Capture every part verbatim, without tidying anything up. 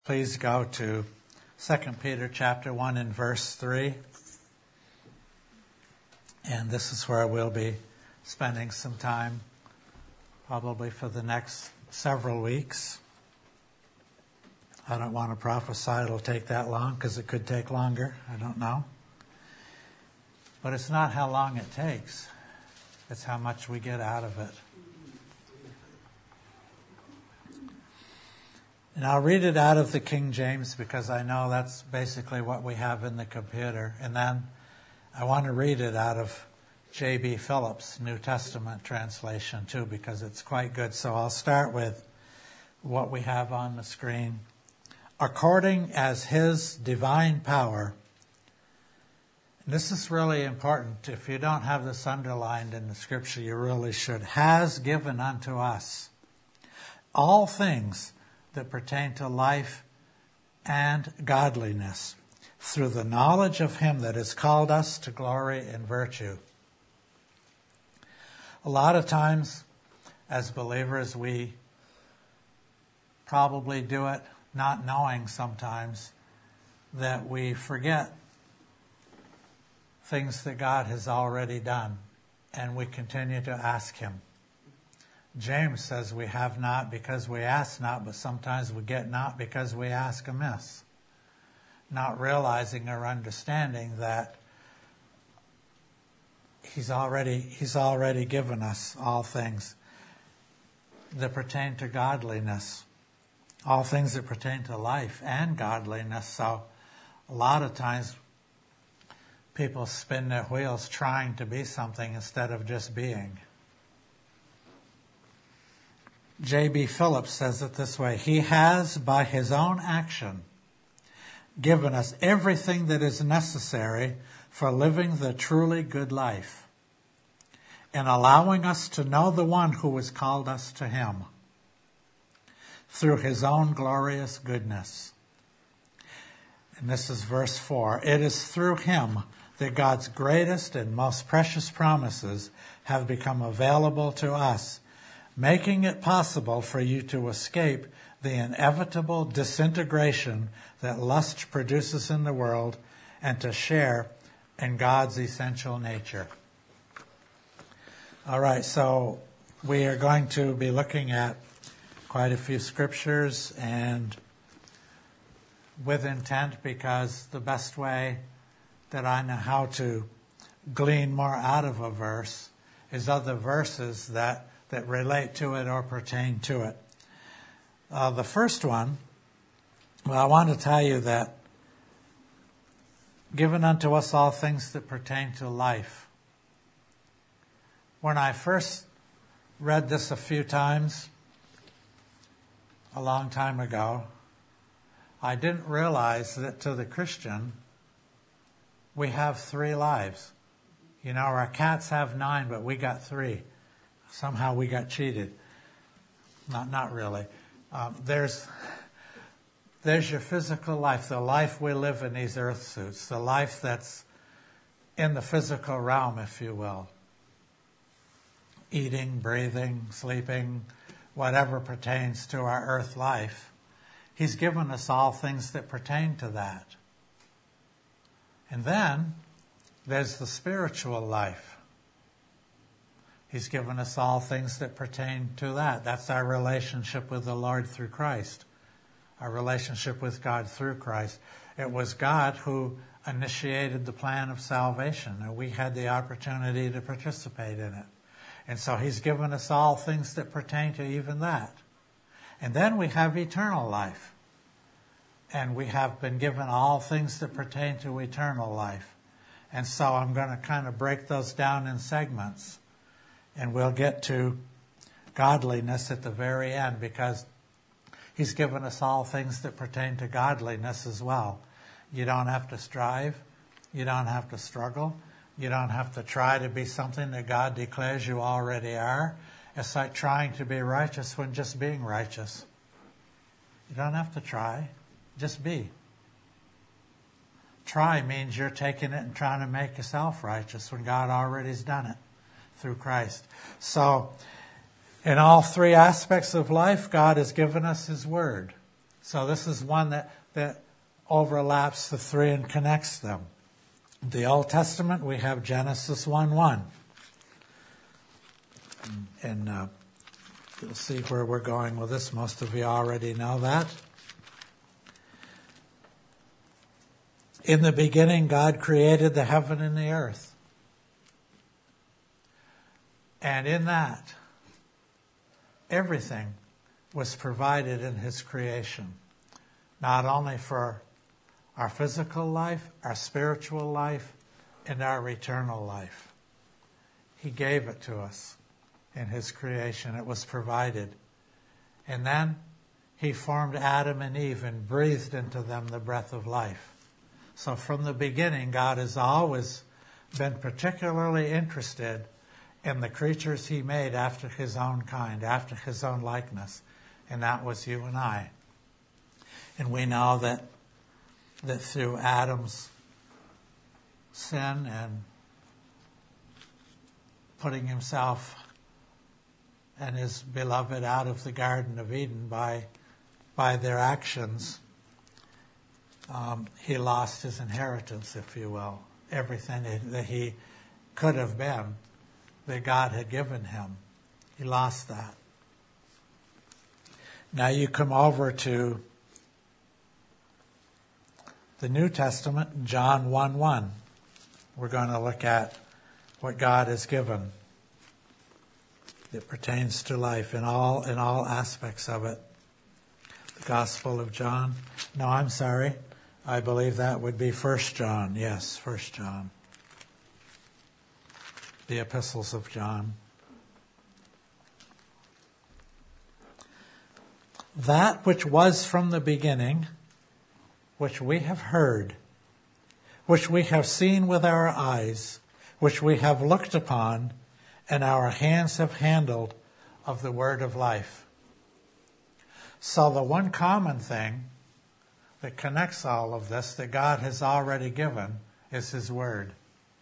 Please go to Second Peter chapter one and verse three. And this is where we'll be spending some time, probably for the next several weeks. I don't want to prophesy it'll take that long, because it could take longer. I don't know. But it's not how long it takes. It's how much we get out of it. And I'll read it out of the King James because I know that's basically what we have in the computer. And then I want to read it out of J B Phillips' New Testament translation too, because it's quite good. So I'll start with what we have on the screen. According as his divine power. And this is really important. If you don't have this underlined in the scripture, you really should. Has given unto us all things that pertain to life and godliness, through the knowledge of him that has called us to glory and virtue. A lot of times, as believers, we probably do it not knowing sometimes that we forget things that God has already done, and we continue to ask him. James says we have not because we ask not, but sometimes we get not because we ask amiss. Not realizing or understanding that he's already, he's already given us all things that pertain to godliness. All things that pertain to life and godliness. So a lot of times people spin their wheels trying to be something instead of just being. J B Phillips says it this way: he has, by his own action, given us everything that is necessary for living the truly good life, and allowing us to know the one who has called us to him through his own glorious goodness. And this is verse four. It is through him that God's greatest and most precious promises have become available to us, making it possible for you to escape the inevitable disintegration that lust produces in the world and to share in God's essential nature. All right, so we are going to be looking at quite a few scriptures, and with intent, because the best way that I know how to glean more out of a verse is other verses that that relate to it or pertain to it. Uh, the first one, well, I want to tell you that given unto us all things that pertain to life. When I first read this a few times, a long time ago, I didn't realize that to the Christian, we have three lives. You know, our cats have nine, but we got three. Somehow we got cheated. Not not really. Um, there's there's your physical life, the life we live in these earth suits, the life that's in the physical realm, if you will. Eating, breathing, sleeping, whatever pertains to our earth life. He's given us all things that pertain to that. And then there's the spiritual life. He's given us all things that pertain to that. That's our relationship with the Lord through Christ. Our relationship with God through Christ. It was God who initiated the plan of salvation, and we had the opportunity to participate in it. And so he's given us all things that pertain to even that. And then we have eternal life. And we have been given all things that pertain to eternal life. And so I'm going to kind of break those down in segments. And we'll get to godliness at the very end, because he's given us all things that pertain to godliness as well. You don't have to strive. You don't have to struggle. You don't have to try to be something that God declares you already are. It's like trying to be righteous when just being righteous. You don't have to try. Just be. Try means you're taking it and trying to make yourself righteous when God already has done it through Christ. So, in all three aspects of life, God has given us his word. So this is one that, that overlaps the three and connects them. The Old Testament, we have Genesis one one. And uh, you'll see where we're going with this. Most of you already know that. In the beginning, God created the heaven and the earth. And in that, everything was provided in His creation. Not only for our physical life, our spiritual life, and our eternal life. He gave it to us in His creation. It was provided. And then He formed Adam and Eve and breathed into them the breath of life. So from the beginning, God has always been particularly interested in the creatures He made after His own kind, after His own likeness. And that was you and I. And we know that, that through Adam's sin and putting himself and his beloved out of the Garden of Eden by, by their actions, um, he lost his inheritance, if you will. Everything that he could have been, that God had given him. He lost that. Now you come over to the New Testament, John one one. We're going to look at what God has given that pertains to life in all in all aspects of it. The Gospel of John. No, I'm sorry. I believe that would be First John. Yes, First John. The epistles of John. That which was from the beginning, which we have heard, which we have seen with our eyes, which we have looked upon, and our hands have handled of the word of life. So the one common thing that connects all of this that God has already given is His word.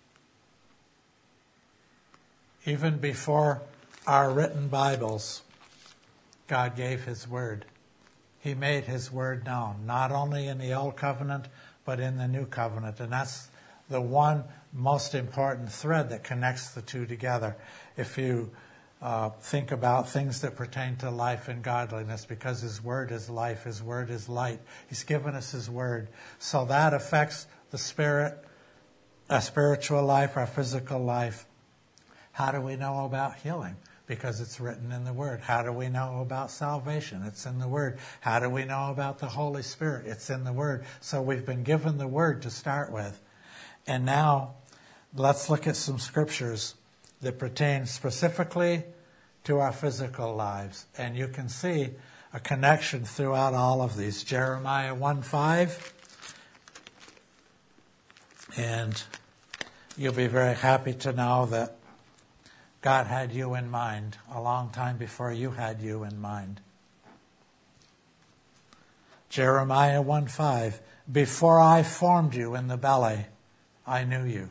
Even before our written Bibles, God gave His word. He made His word known, not only in the Old Covenant, but in the New Covenant. And that's the one most important thread that connects the two together. If you uh, think about things that pertain to life and godliness, because His word is life, His word is light. He's given us His word. So that affects the spirit, our spiritual life, our physical life. How do we know about healing? Because it's written in the Word. How do we know about salvation? It's in the Word. How do we know about the Holy Spirit? It's in the Word. So we've been given the Word to start with. And now let's look at some scriptures that pertain specifically to our physical lives. And you can see a connection throughout all of these. Jeremiah one five. And you'll be very happy to know that God had you in mind a long time before you had you in mind. Jeremiah one five. Before I formed you in the belly, I knew you.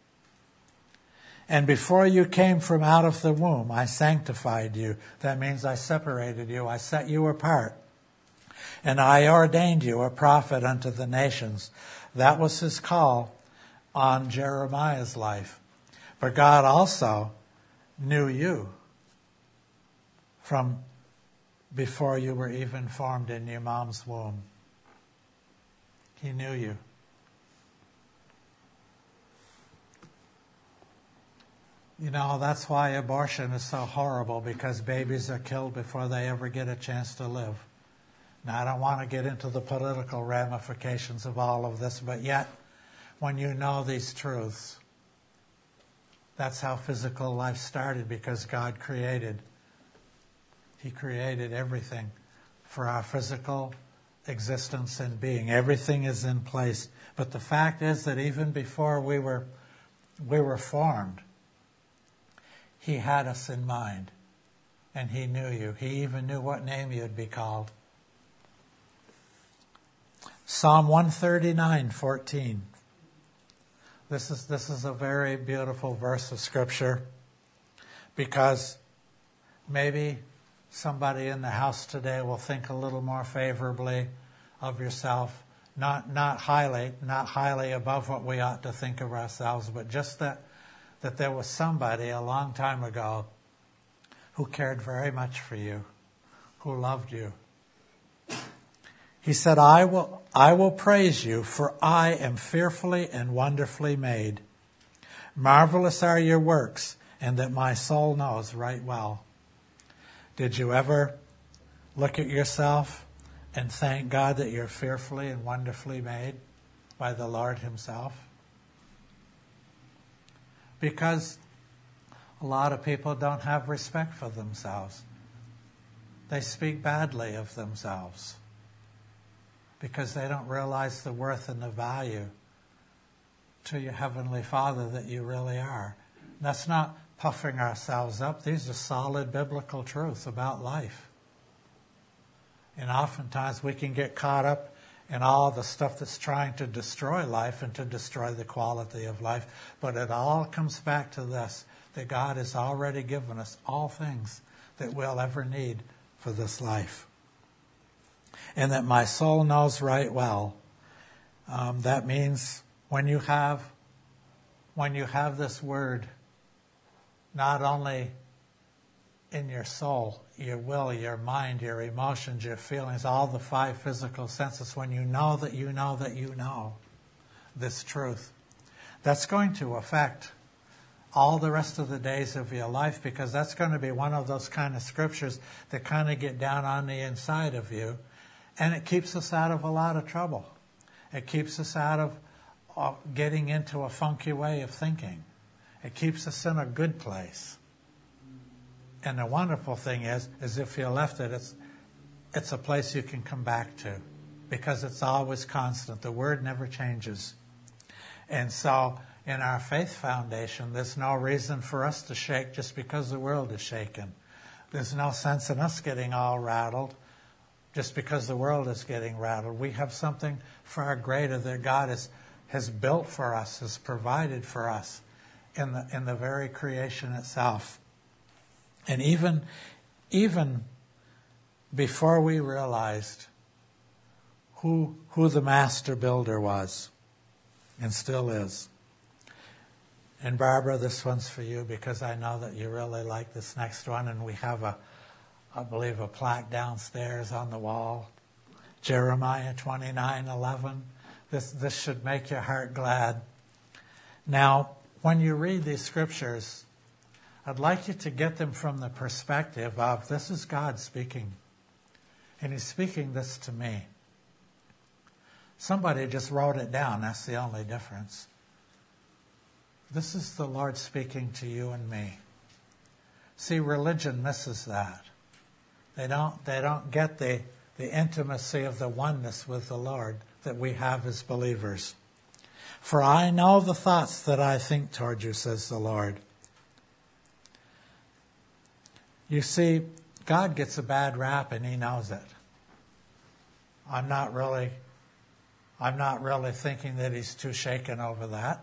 And before you came from out of the womb, I sanctified you. That means I separated you. I set you apart. And I ordained you a prophet unto the nations. That was His call on Jeremiah's life. But God also knew you from before you were even formed in your mom's womb. He knew you. You know, that's why abortion is so horrible, because babies are killed before they ever get a chance to live. Now, I don't want to get into the political ramifications of all of this, but yet, when you know these truths, that's how physical life started, because God created. He created everything for our physical existence and being. Everything is in place. But the fact is that even before we were we were formed, He had us in mind. And He knew you. He even knew what name you'd be called. Psalm one thirty-nine fourteen. This is this is a very beautiful verse of Scripture, because maybe somebody in the house today will think a little more favorably of yourself. Not not highly, not highly above what we ought to think of ourselves, but just that that there was somebody a long time ago who cared very much for you, who loved you. He said, I will I will praise you, for I am fearfully and wonderfully made. Marvelous are your works, and that my soul knows right well. Did you ever look at yourself and thank God that you're fearfully and wonderfully made by the Lord himself? Because a lot of people don't have respect for themselves. They speak badly of themselves because they don't realize the worth and the value to your Heavenly Father that you really are. That's not puffing ourselves up. These are solid biblical truths about life. And oftentimes we can get caught up in all the stuff that's trying to destroy life and to destroy the quality of life. But it all comes back to this, that God has already given us all things that we'll ever need for this life. And that my soul knows right well. Um, that means when you have, when you have this word, not only in your soul, your will, your mind, your emotions, your feelings, all the five physical senses, when you know that you know that you know this truth, that's going to affect all the rest of the days of your life, because that's going to be one of those kind of scriptures that kind of get down on the inside of you, and it keeps us out of a lot of trouble. It keeps us out of uh, getting into a funky way of thinking. It keeps us in a good place. And the wonderful thing is, is if you left it, it's it's a place you can come back to, because it's always constant. The word never changes. And so in our faith foundation, there's no reason for us to shake just because the world is shaken. There's no sense in us getting all rattled just because the world is getting rattled. We have something far greater that God has, has built for us, has provided for us in the in the very creation itself. And even, even before we realized who who the master builder was, and still is. And Barbara, this one's for you, because I know that you really like this next one, and we have a, I believe, a plaque downstairs on the wall. Jeremiah twenty-nine eleven. This this should make your heart glad. Now, when you read these scriptures, I'd like you to get them from the perspective of, this is God speaking. And he's speaking this to me. Somebody just wrote it down. That's the only difference. This is the Lord speaking to you and me. See, religion misses that. They don't, they don't get the, the intimacy of the oneness with the Lord that we have as believers. For I know the thoughts that I think toward you, says the Lord. You see, God gets a bad rap and he knows it. I'm not really, I'm not really thinking that he's too shaken over that.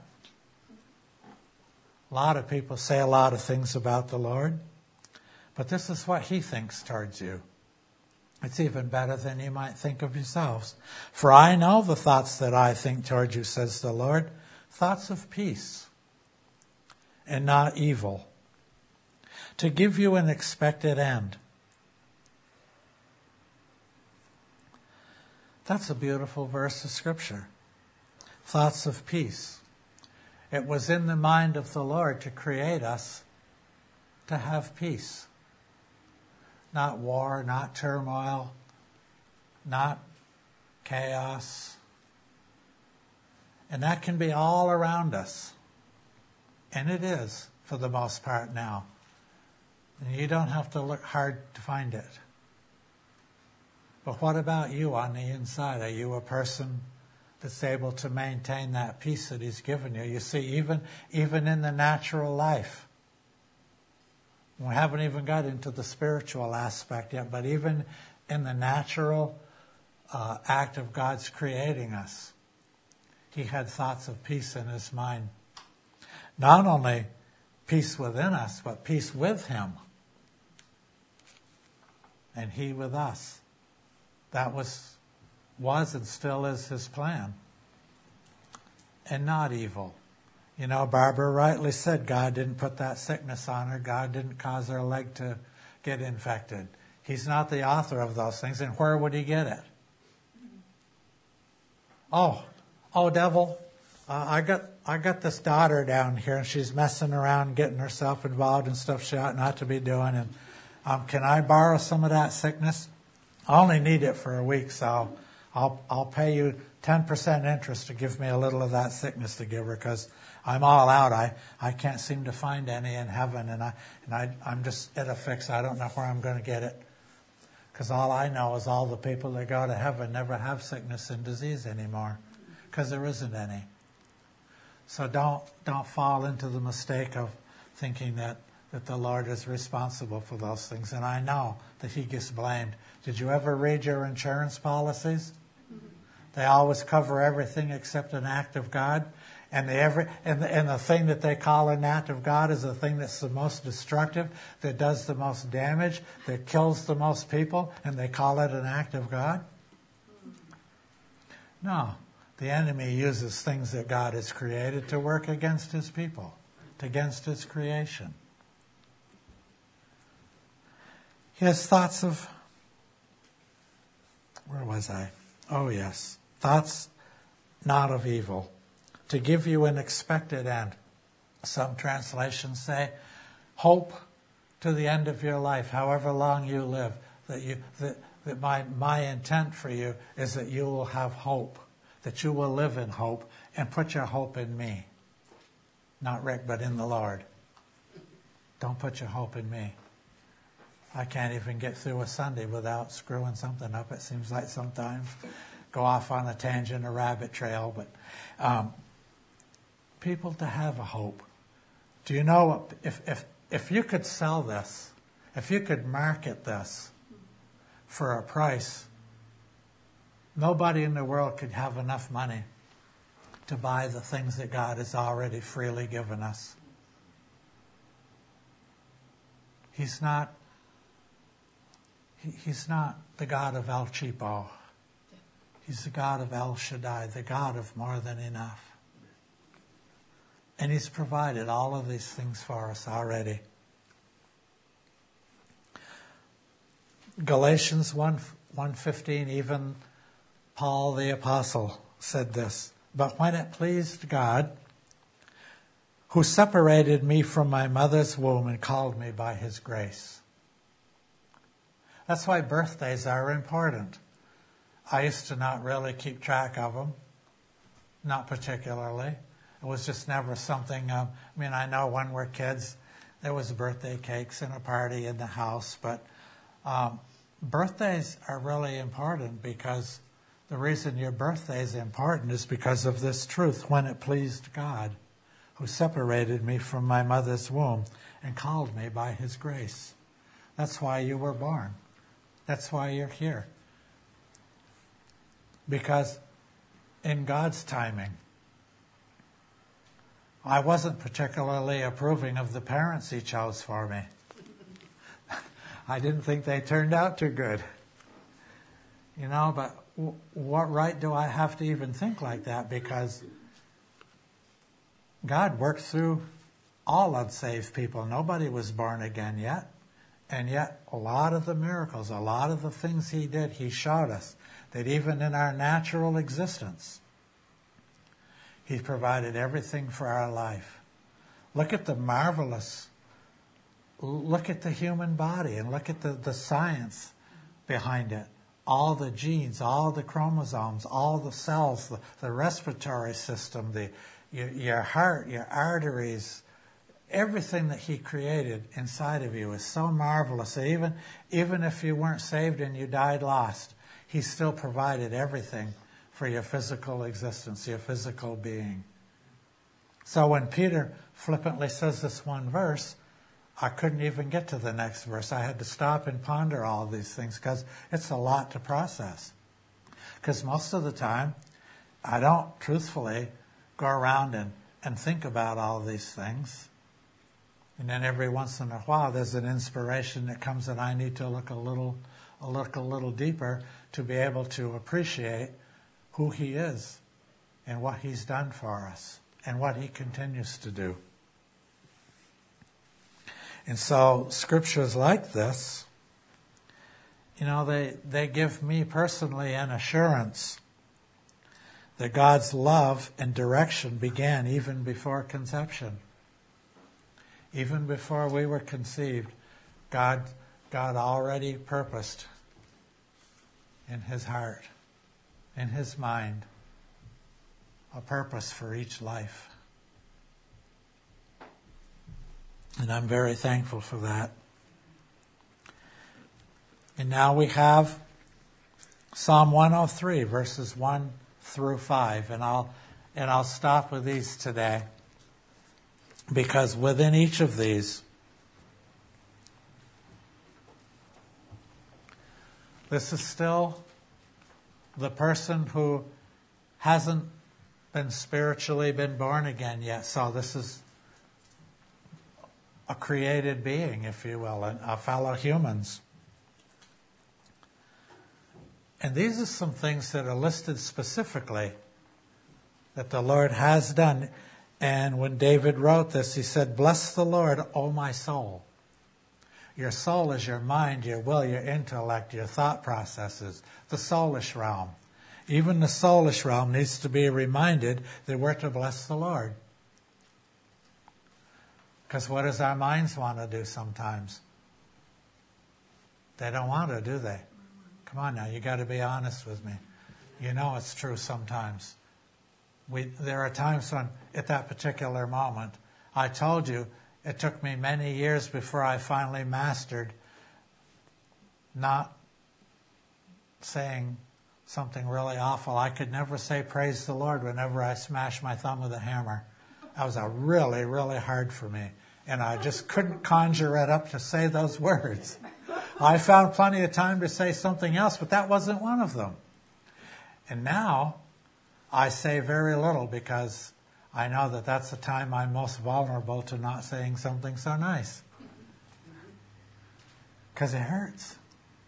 A lot of people say a lot of things about the Lord, but this is what he thinks towards you. It's even better than you might think of yourselves. For I know the thoughts that I think toward you, says the Lord, thoughts of peace and not evil, to give you an expected end. That's a beautiful verse of Scripture. Thoughts of peace. It was in the mind of the Lord to create us to have peace. Not war, not turmoil, not chaos. And that can be all around us. And it is, for the most part now. And you don't have to look hard to find it. But what about you on the inside? Are you a person that's able to maintain that peace that he's given you? You see, even, even in the natural life, we haven't even got into the spiritual aspect yet, but even in the natural uh, act of God's creating us, he had thoughts of peace in his mind. Not only peace within us, but peace with him. and he with us. That was, was and still is his plan. And not evil. You know, Barbara rightly said God didn't put that sickness on her. God didn't cause her leg to get infected. He's not the author of those things. And where would he get it? Oh, oh, devil, uh, I got I got this daughter down here, and she's messing around, getting herself involved in stuff she ought not to be doing. And um, can I borrow some of that sickness? I only need it for a week, so I'll I'll pay you ten percent interest to give me a little of that sickness to give her, because I'm all out. I, I can't seem to find any in heaven, and I and I I'm just at a fix. I don't know where I'm going to get it, because all I know is all the people that go to heaven never have sickness and disease anymore, because there isn't any. So don't don't fall into the mistake of thinking that that the Lord is responsible for those things. And I know that he gets blamed. Did you ever read your insurance policies? They always cover everything except an act of God. And the, every, and, the, and the thing that they call an act of God is the thing that's the most destructive, that does the most damage, that kills the most people, and they call it an act of God? No. The enemy uses things that God has created to work against his people, against his creation. He has thoughts of... Where was I? Oh, yes. Thoughts not of evil, to give you an expected end. Some translations say, hope to the end of your life, however long you live. That you, that, that my, my intent for you is that you will have hope, that you will live in hope, and put your hope in me. Not Rick, but in the Lord. Don't put your hope in me. I can't even get through a Sunday without screwing something up, it seems like sometimes. Go off on a tangent, a rabbit trail, but um, people to have a hope. Do you know, if, if, if you could sell this, if you could market this for a price, nobody in the world could have enough money to buy the things that God has already freely given us. He's not, he, he's not the God of El Cheapo. He's the God of El Shaddai, the God of more than enough. And he's provided all of these things for us already. Galatians one fifteen, even Paul the Apostle said this. But when it pleased God, who separated me from my mother's womb and called me by his grace. That's why birthdays are important. I used to not really keep track of them, not particularly. It was just never something, um, I mean, I know when we're kids, there was birthday cakes and a party in the house, but um, birthdays are really important, because the reason your birthday is important is because of this truth. When it pleased God, who separated me from my mother's womb and called me by his grace. That's why you were born. That's why you're here. Because in God's timing, I wasn't particularly approving of the parents he chose for me. I didn't think they turned out too good. You know, but w- what right do I have to even think like that? Because God worked through all unsaved people. Nobody was born again yet. And yet, a lot of the miracles, a lot of the things he did, he showed us that even in our natural existence, he provided everything for our life. Look at the marvelous, look at the human body, and look at the, the science behind it. All the genes, all the chromosomes, all the cells, the, the respiratory system, the your, your heart, your arteries, everything that he created inside of you is so marvelous that even, even if you weren't saved and you died lost, he still provided everything for your physical existence, your physical being. So when Peter flippantly says this one verse, I couldn't even get to the next verse. I had to stop and ponder all these things, because it's a lot to process. Because most of the time, I don't truthfully go around and, and think about all these things. And then every once in a while, there's an inspiration that comes that I need to look a little look a little deeper to be able to appreciate who he is and what he's done for us and what he continues to do. And so scriptures like this, you know, they, they give me personally an assurance that God's love and direction began even before conception. Even before we were conceived, God, God already purposed in his heart, in his mind, a purpose for each life. And I'm very thankful for that. And now we have Psalm one oh three, verses one through five. And I'll, and I'll stop with these today, because within each of these, this is still the person who hasn't been spiritually been born again yet. So this is a created being, if you will, and a fellow humans. And these are some things that are listed specifically that the Lord has done. And when David wrote this, he said, "Bless the Lord, O my soul." Your soul is your mind, your will, your intellect, your thought processes, the soulish realm. Even the soulish realm needs to be reminded that we're to bless the Lord. Because what does our minds want to do sometimes? They don't want to, do they? Come on now, you got to be honest with me. You know it's true sometimes. We, there are times when, at that particular moment, I told you, it took me many years before I finally mastered not saying something really awful. I could never say praise the Lord whenever I smashed my thumb with a hammer. That was a really, really hard for me. And I just couldn't conjure it up to say those words. I found plenty of time to say something else, but that wasn't one of them. And now I say very little, because I know that that's the time I'm most vulnerable to not saying something so nice. Because it hurts.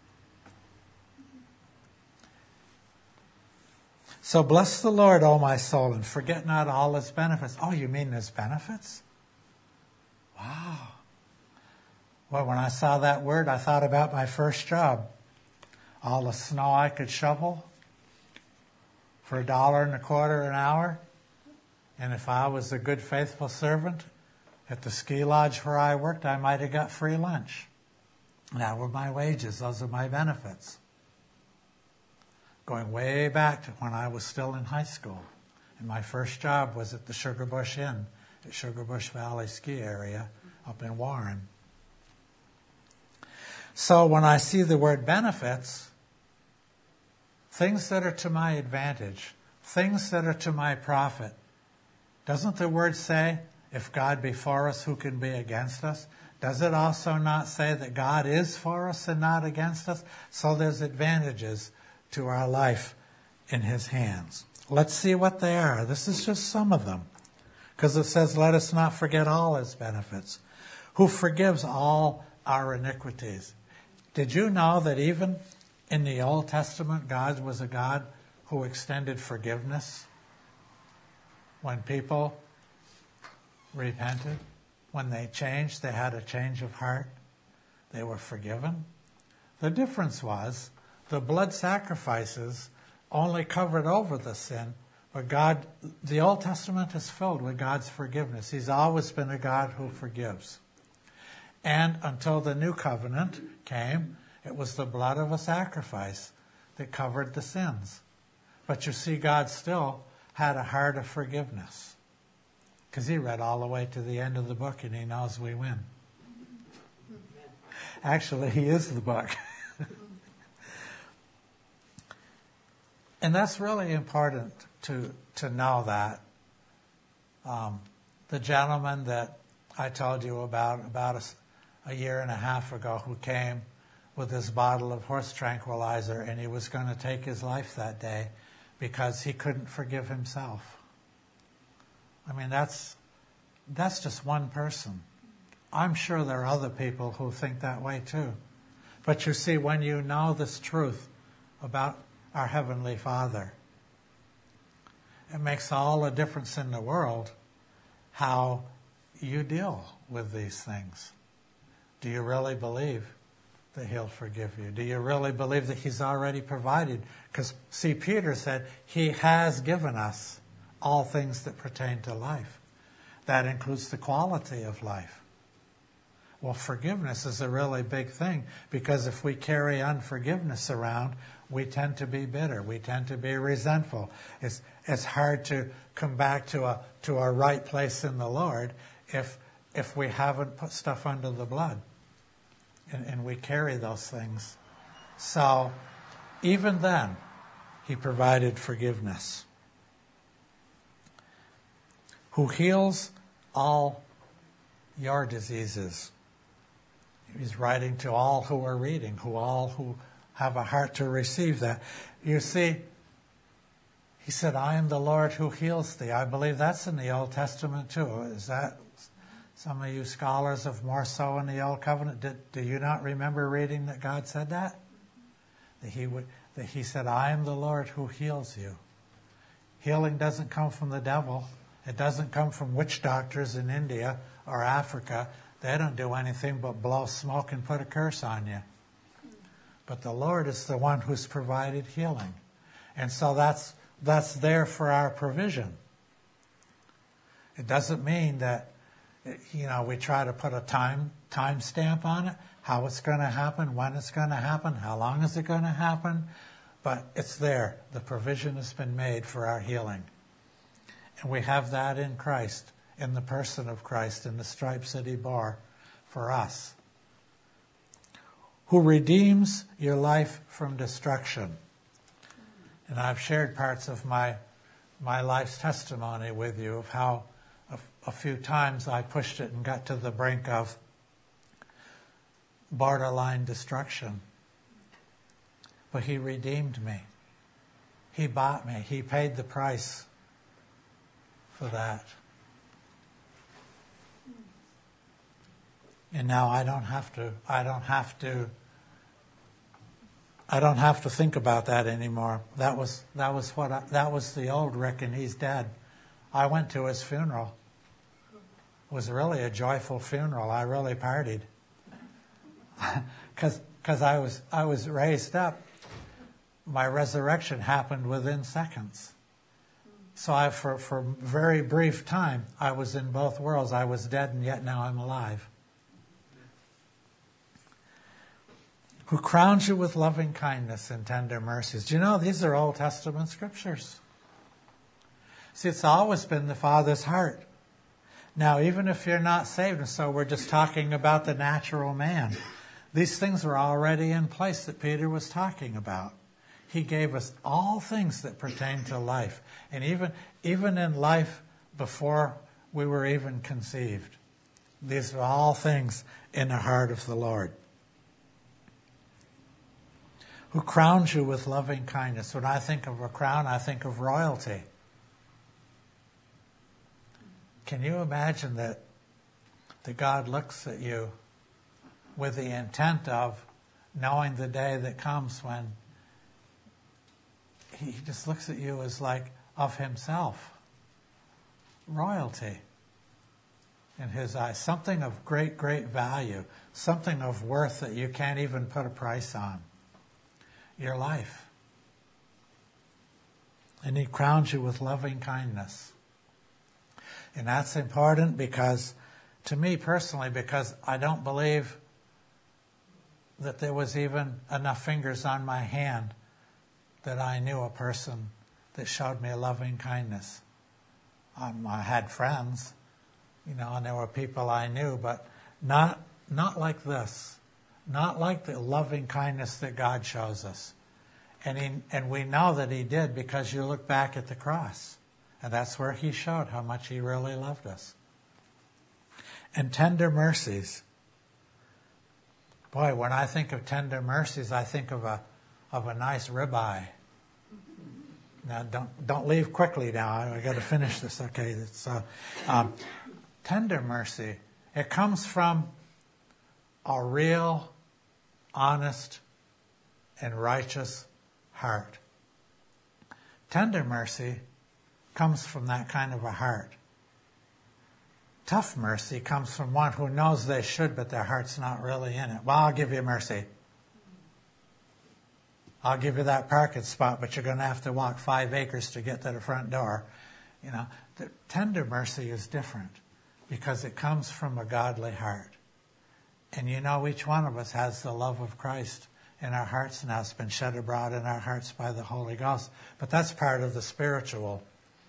So bless the Lord, O my soul, and forget not all his benefits. Oh, you mean his benefits? Wow. Well, when I saw that word, I thought about my first job. All the snow I could shovel for a dollar and a quarter an hour. And if I was a good, faithful servant at the ski lodge where I worked, I might have got free lunch. That were my wages. Those are my benefits. Going way back to when I was still in high school. And my first job was at the Sugar Bush Inn at Sugar Bush Valley Ski Area up in Warren. So when I see the word benefits, things that are to my advantage, things that are to my profit, doesn't the word say, if God be for us, who can be against us? Does it also not say that God is for us and not against us? So there's advantages to our life in his hands. Let's see what they are. This is just some of them. Because it says, let us not forget all his benefits. Who forgives all our iniquities. Did you know that even in the Old Testament, God was a God who extended forgiveness? When people repented, when they changed, they had a change of heart, they were forgiven. The difference was the blood sacrifices only covered over the sin, but God, the Old Testament is filled with God's forgiveness. He's always been a God who forgives. And until the new covenant came, it was the blood of a sacrifice that covered the sins. But you see, God still had a heart of forgiveness, because he read all the way to the end of the book and he knows we win. Actually, he is the book. And that's really important to, to know that. Um, the gentleman that I told you about, about a, a year and a half ago, who came with his bottle of horse tranquilizer, and he was going to take his life that day because he couldn't forgive himself. I mean, that's that's just one person. I'm sure there are other people who think that way too. But you see, when you know this truth about our Heavenly Father, it makes all the difference in the world how you deal with these things. Do you really believe that He'll forgive you? Do you really believe that He's already provided? Because, see, Peter said, He has given us all things that pertain to life. That includes the quality of life. Well, forgiveness is a really big thing, because if we carry unforgiveness around, we tend to be bitter. We tend to be resentful. It's it's hard to come back to a to a right place in the Lord if if we haven't put stuff under the blood, and, and we carry those things. So even then, He provided forgiveness. Who heals all your diseases. He's writing to all who are reading, who all who have a heart to receive that. You see, He said, I am the Lord who heals thee. I believe that's in the Old Testament too. Is that, some of you scholars of more so in the Old Covenant, did, do you not remember reading that God said that? That he, would, that he said, I am the Lord who heals you. Healing doesn't come from the devil. It doesn't come from witch doctors in India or Africa. They don't do anything but blow smoke and put a curse on you. But the Lord is the one who's provided healing. And so that's that's there for our provision. It doesn't mean that, you know, we try to put a time time stamp on it, how it's going to happen, when it's going to happen, how long is it going to happen. But it's there. The provision has been made for our healing. And we have that in Christ, in the person of Christ, in the stripes that He bore for us. Who redeems your life from destruction. And I've shared parts of my my life's testimony with you of how a, a few times I pushed it and got to the brink of borderline destruction. But He redeemed me. He bought me. He paid the price for that. And now I don't have to, I don't have to, I don't have to think about that anymore. That was, that was what, I, that was the old Rick, and he's dead. I went to his funeral. It was really a joyful funeral. I really partied. Cause, cause I was, I was raised up. My resurrection happened within seconds. So I, for, for a very brief time, I was in both worlds. I was dead, and yet now I'm alive. Who crowns you with loving kindness and tender mercies. Do you know, these are Old Testament scriptures. See, it's always been the Father's heart. Now, even if you're not saved, and so we're just talking about the natural man, these things were already in place that Peter was talking about. He gave us all things that pertain to life. And even, even in life before we were even conceived. These are all things in the heart of the Lord. Who crowns you with loving kindness. When I think of a crown, I think of royalty. Can you imagine that, that God looks at you with the intent of knowing the day that comes when He just looks at you as like of Himself. Royalty in His eyes. Something of great, great value. Something of worth that you can't even put a price on. Your life. And He crowns you with loving kindness. And that's important because, to me personally, because I don't believe that there was even enough fingers on my hand that I knew a person that showed me a loving kindness. Um, I had friends, you know, and there were people I knew, but not not like this. Not like the loving kindness that God shows us. And he, and we know that He did because you look back at the cross. And that's where He showed how much He really loved us. And tender mercies. Boy, when I think of tender mercies, I think of a of a nice ribeye. Now, don't don't leave quickly now. I got to finish this. Okay, it's uh, um, tender mercy. It comes from a real, honest, and righteous heart. Tender mercy comes from that kind of a heart. Tough mercy comes from one who knows they should, but their heart's not really in it. Well, I'll give you mercy. I'll give you that parking spot, but you're going to have to walk five acres to get to the front door. You know, the tender mercy is different because it comes from a godly heart. And you know, each one of us has the love of Christ in our hearts now. It's been shed abroad in our hearts by the Holy Ghost. But that's part of the spiritual.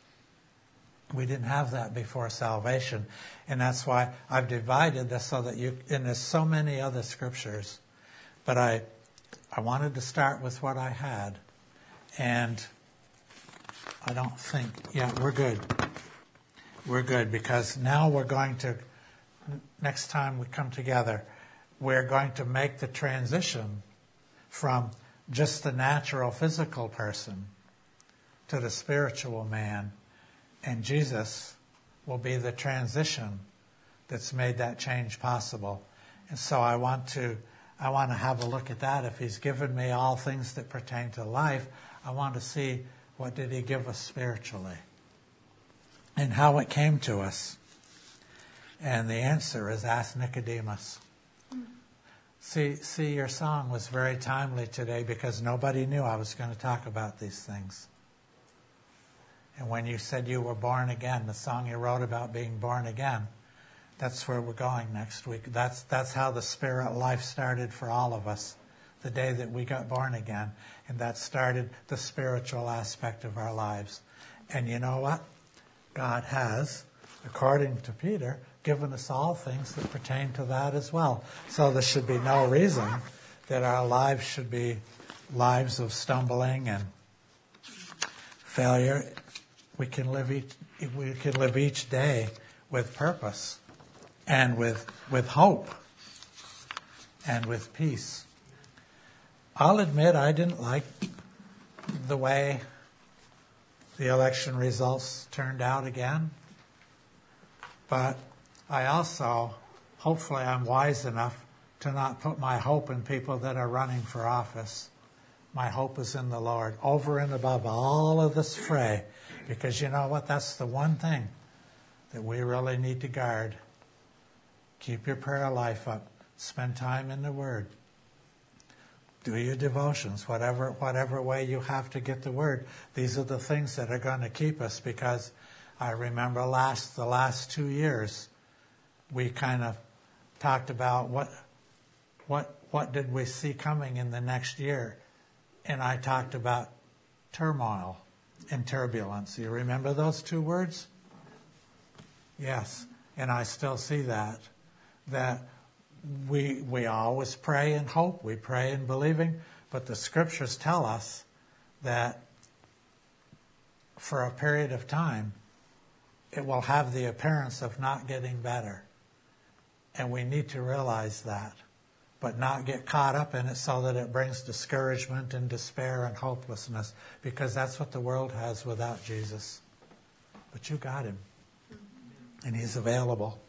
We didn't have that before salvation. And that's why I've divided this so that you, and there's so many other scriptures. But I, I wanted to start with what I had. And I don't think, yeah, we're good. We're good because now we're going to, next time we come together, we're going to make the transition from just the natural physical person to the spiritual man. And Jesus will be the transition that's made that change possible. And so I want to I want to have a look at that. If he's given me all things that pertain to life, I want to see what did he give us spiritually and how it came to us. And the answer is ask Nicodemus. See, see, your song was very timely today because nobody knew I was going to talk about these things. And when you said you were born again, the song you wrote about being born again, that's where we're going next week. That's that's how the spirit life started for all of us, the day that we got born again. And that started the spiritual aspect of our lives. And you know what? God has, according to Peter, given us all things that pertain to that as well. So there should be no reason that our lives should be lives of stumbling and failure. We can live each we can live each day with purpose and with with hope and with peace. I'll admit I didn't like the way the election results turned out again, but I also, hopefully I'm wise enough to not put my hope in people that are running for office. My hope is in the Lord, over and above all of this fray. Because you know what? That's the one thing that we really need to guard. Keep your prayer life up. Spend time in the Word. Do your devotions, whatever whatever way you have to get the Word. These are the things that are going to keep us, because I remember last the last two years, we kind of talked about what what what did we see coming in the next year. And I talked about turmoil and turbulence. You remember those two words? Yes. And I still see that. That we we always pray and hope. We pray and believing. But the scriptures tell us that for a period of time, it will have the appearance of not getting better. And we need to realize that, but not get caught up in it so that it brings discouragement and despair and hopelessness, because that's what the world has without Jesus. But you got him, and he's available.